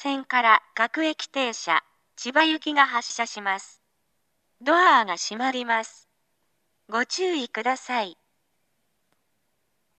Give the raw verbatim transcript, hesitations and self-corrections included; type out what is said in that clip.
線から各駅停車、千葉行きが発車します。ドアが閉まります。ご注意ください。